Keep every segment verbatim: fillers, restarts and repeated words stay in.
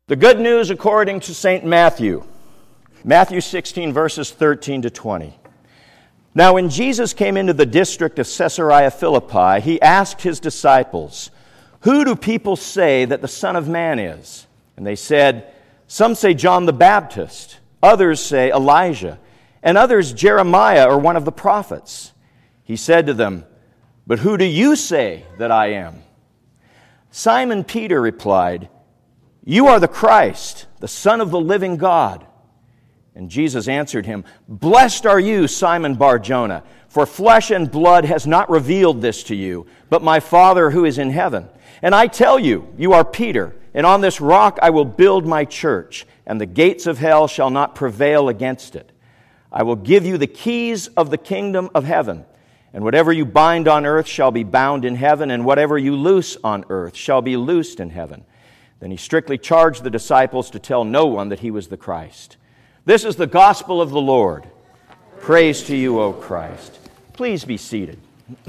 The good news according to Saint Matthew. Matthew sixteen, verses thirteen to twenty. Now when Jesus came into the district of Caesarea Philippi, he asked his disciples, "Who do people say that the Son of Man is?" And they said, "Some say John the Baptist, others say Elijah, and others Jeremiah or one of the prophets." He said to them, "But who do you say that I am?" Simon Peter replied, "You are the Christ, the Son of the living God." And Jesus answered him, "Blessed are you, Simon Bar-Jonah, for flesh and blood has not revealed this to you, but my Father who is in heaven. And I tell you, you are Peter, and on this rock I will build my church, and the gates of hell shall not prevail against it. I will give you the keys of the kingdom of heaven, and whatever you bind on earth shall be bound in heaven, and whatever you loose on earth shall be loosed in heaven." Then he strictly charged the disciples to tell no one that he was the Christ. This is the gospel of the Lord. Praise to you, O Christ. Please be seated.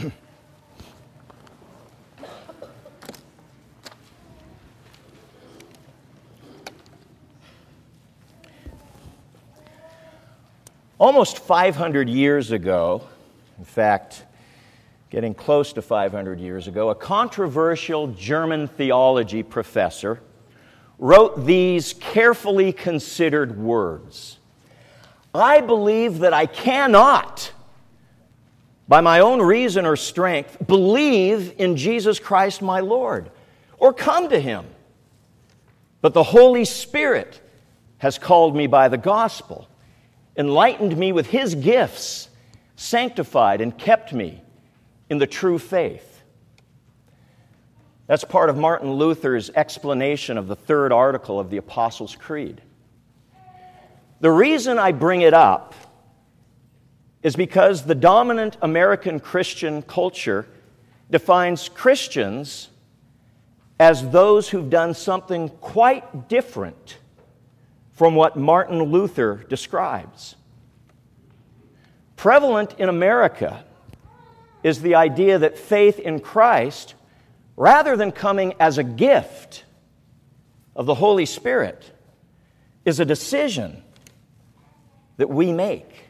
Almost five hundred years ago, in fact, getting close to five hundred years ago, a controversial German theology professor wrote these carefully considered words: "I believe that I cannot, by my own reason or strength, believe in Jesus Christ my Lord, or come to Him. But the Holy Spirit has called me by the gospel, enlightened me with His gifts, sanctified and kept me in the true faith." That's part of Martin Luther's explanation of the third article of the Apostles' Creed. The reason I bring it up is because the dominant American Christian culture defines Christians as those who've done something quite different from what Martin Luther describes. Prevalent in America is the idea that faith in Christ, rather than coming as a gift of the Holy Spirit, is a decision that we make.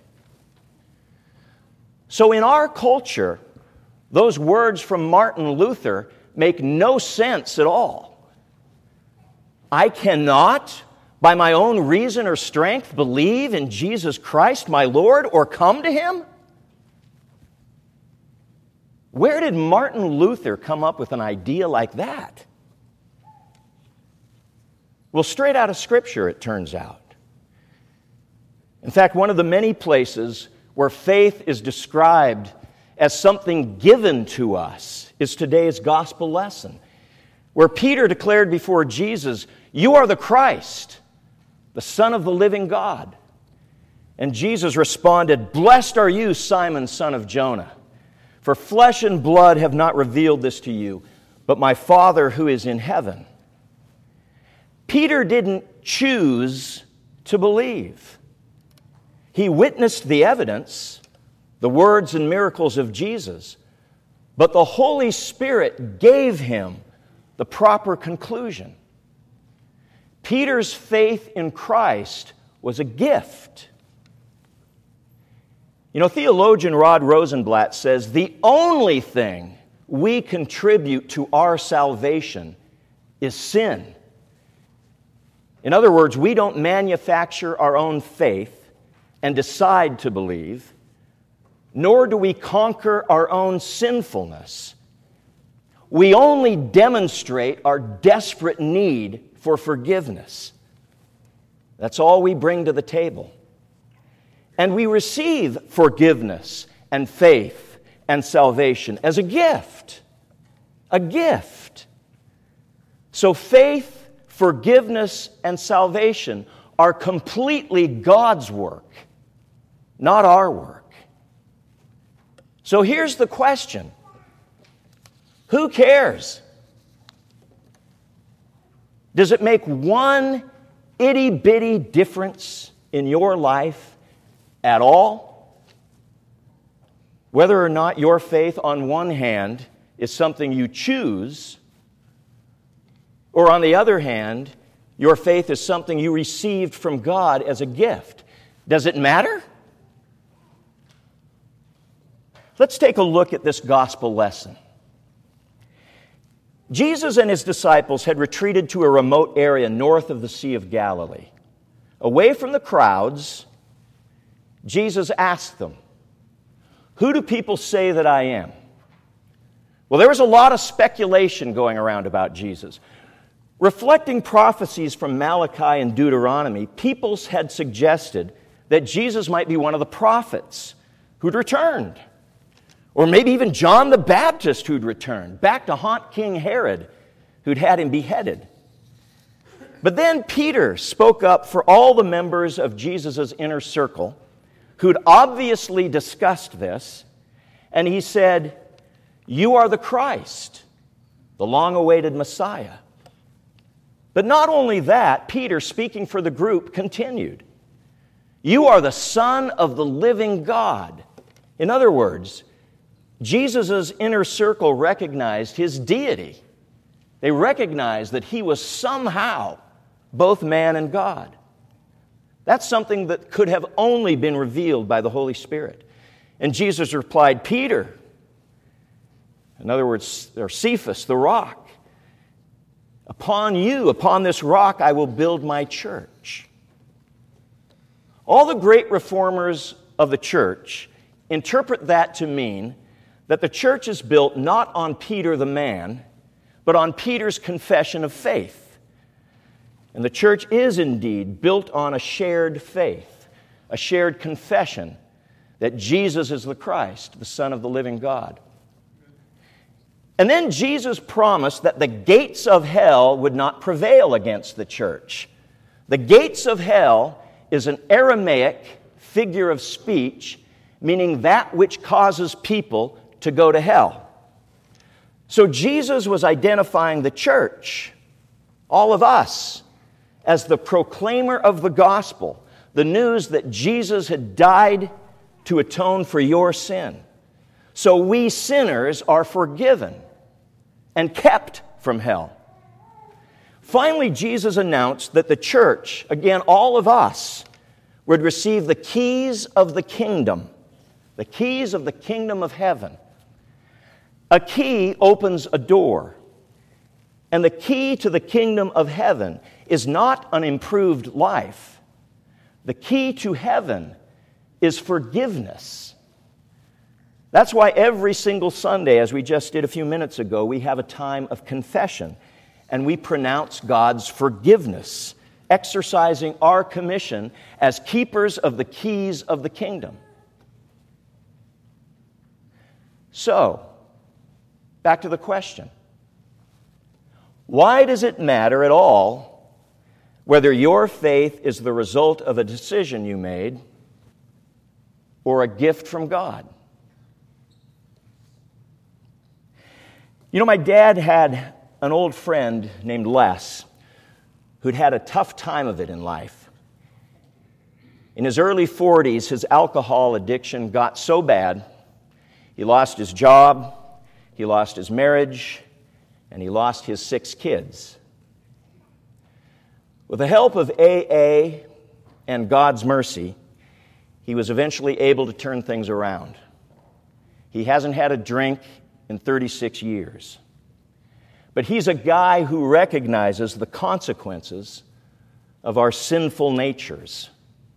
So in our culture, those words from Martin Luther make no sense at all. I cannot, by my own reason or strength, believe in Jesus Christ, my Lord, or come to Him? Where did Martin Luther come up with an idea like that? Well, straight out of Scripture, it turns out. In fact, one of the many places where faith is described as something given to us is today's gospel lesson, where Peter declared before Jesus, "You are the Christ, the Son of the living God." And Jesus responded, "Blessed are you, Simon, son of Jonah. For flesh and blood have not revealed this to you, but my Father who is in heaven." Peter didn't choose to believe. He witnessed the evidence, the words and miracles of Jesus, but the Holy Spirit gave him the proper conclusion. Peter's faith in Christ was a gift. You know, theologian Rod Rosenblatt says the only thing we contribute to our salvation is sin. In other words, we don't manufacture our own faith and decide to believe, nor do we conquer our own sinfulness. We only demonstrate our desperate need for forgiveness. That's all we bring to the table. And we receive forgiveness and faith and salvation as a gift. A gift. So faith, forgiveness, and salvation are completely God's work, not our work. So here's the question. Who cares? Does it make one itty-bitty difference in your life at all? Whether or not your faith, on one hand, is something you choose, or on the other hand, Your faith is something you received from God as a gift. Does it matter? Let's take a look at this gospel lesson. Jesus and his disciples had retreated to a remote area north of the Sea of Galilee. Away from the crowds, Jesus asked them, "Who do people say that I am?" Well, there was a lot of speculation going around about Jesus. Reflecting prophecies from Malachi and Deuteronomy, peoples had suggested that Jesus might be one of the prophets who'd returned. Or maybe even John the Baptist who'd returned, back to haunt King Herod, who'd had him beheaded. But then Peter spoke up for all the members of Jesus' inner circle, who'd obviously discussed this, and he said, "You are the Christ, the long-awaited Messiah." But not only that, Peter, speaking for the group, continued, "You are the Son of the living God." In other words, Jesus' inner circle recognized his deity. They recognized that he was somehow both man and God. That's something that could have only been revealed by the Holy Spirit. And Jesus replied, "Peter," in other words, or Cephas, the rock, "upon you, upon this rock, I will build my church." All the great reformers of the church interpret that to mean that the church is built not on Peter the man, but on Peter's confession of faith. And the church is indeed built on a shared faith, a shared confession that Jesus is the Christ, the Son of the living God. And then Jesus promised that the gates of hell would not prevail against the church. The gates of hell is an Aramaic figure of speech, meaning that which causes people to go to hell. So Jesus was identifying the church, all of us, as the proclaimer of the gospel, the news that Jesus had died to atone for your sin. So we sinners are forgiven and kept from hell. Finally, Jesus announced that the church, again, all of us, would receive the keys of the kingdom, the keys of the kingdom of heaven. A key opens a door, and the key to the kingdom of heaven is not an improved life. The key to heaven is forgiveness. That's why every single Sunday, as we just did a few minutes ago, we have a time of confession, and we pronounce God's forgiveness, exercising our commission as keepers of the keys of the kingdom. So, back to the question. Why does it matter at all whether your faith is the result of a decision you made or a gift from God? You know, my dad had an old friend named Les who'd had a tough time of it in life. In his early forties, his alcohol addiction got so bad, he lost his job, he lost his marriage, and he lost his six kids. With the help of A A and God's mercy, he was eventually able to turn things around. He hasn't had a drink in thirty-six years. But he's a guy who recognizes the consequences of our sinful natures.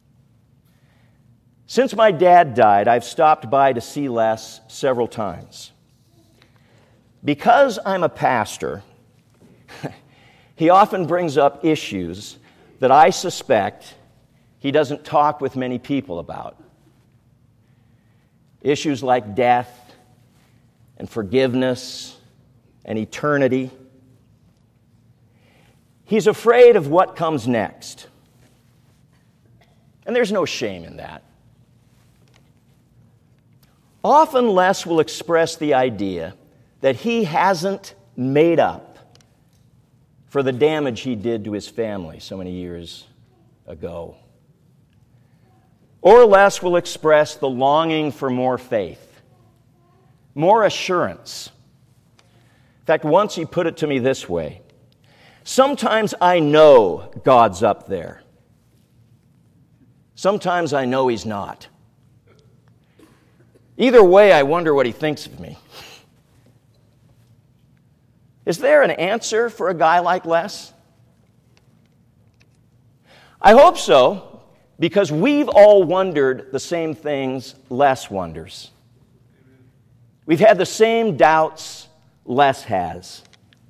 Since my dad died, I've stopped by to see Les several times. Because I'm a pastor, he often brings up issues that I suspect he doesn't talk with many people about. Issues like death and forgiveness and eternity. He's afraid of what comes next. And there's no shame in that. Often Les will express the idea that he hasn't made up for the damage he did to his family so many years ago. Or Les will express the longing for more faith, more assurance. In fact, once he put it to me this way: Sometimes I know God's up there. Sometimes I know He's not. Either way, I wonder what He thinks of me. Is there an answer for a guy like Les? I hope so, because we've all wondered the same things Les wonders. We've had the same doubts Les has.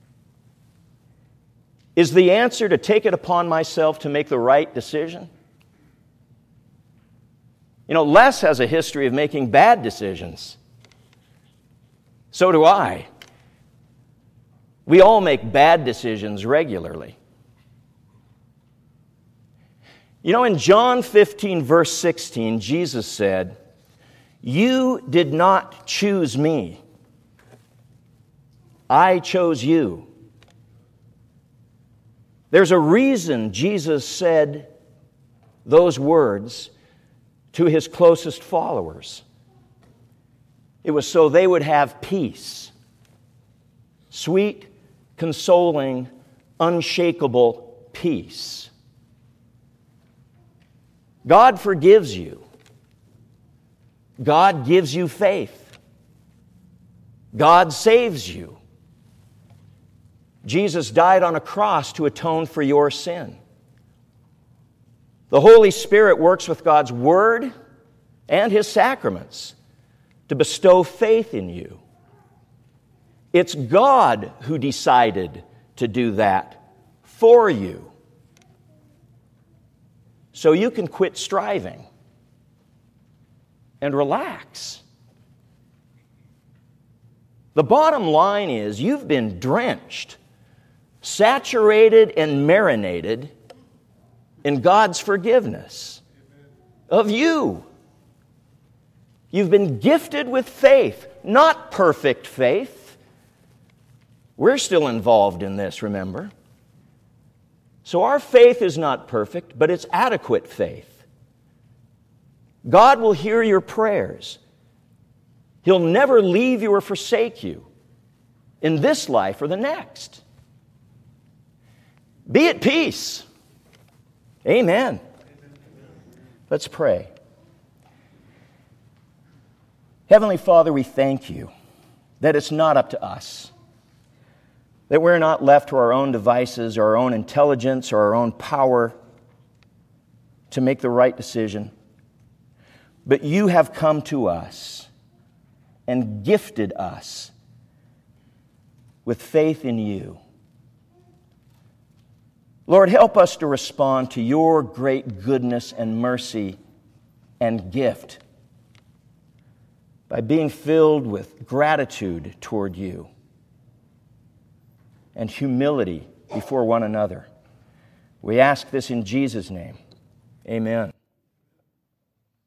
Is the answer to take it upon myself to make the right decision? You know, Les has a history of making bad decisions. So do I. We all make bad decisions regularly. You know, in John fifteen, verse sixteen, Jesus said, "You did not choose me. I chose you." There's a reason Jesus said those words to His closest followers. It was so they would have peace. Sweet, consoling, unshakable peace. God forgives you. God gives you faith. God saves you. Jesus died on a cross to atone for your sin. The Holy Spirit works with God's Word and His sacraments to bestow faith in you. It's God who decided to do that for you. So you can quit striving and relax. The bottom line is you've been drenched, saturated, and marinated in God's forgiveness of you. You've been gifted with faith, not perfect faith. We're still involved in this, remember? So our faith is not perfect, but it's adequate faith. God will hear your prayers. He'll never leave you or forsake you in this life or the next. Be at peace. Amen. Let's pray. Heavenly Father, we thank You that it's not up to us, that we're not left to our own devices or our own intelligence or our own power to make the right decision, but You have come to us and gifted us with faith in You. Lord, help us to respond to Your great goodness and mercy and gift by being filled with gratitude toward You and humility before one another. We ask this in Jesus' name. Amen.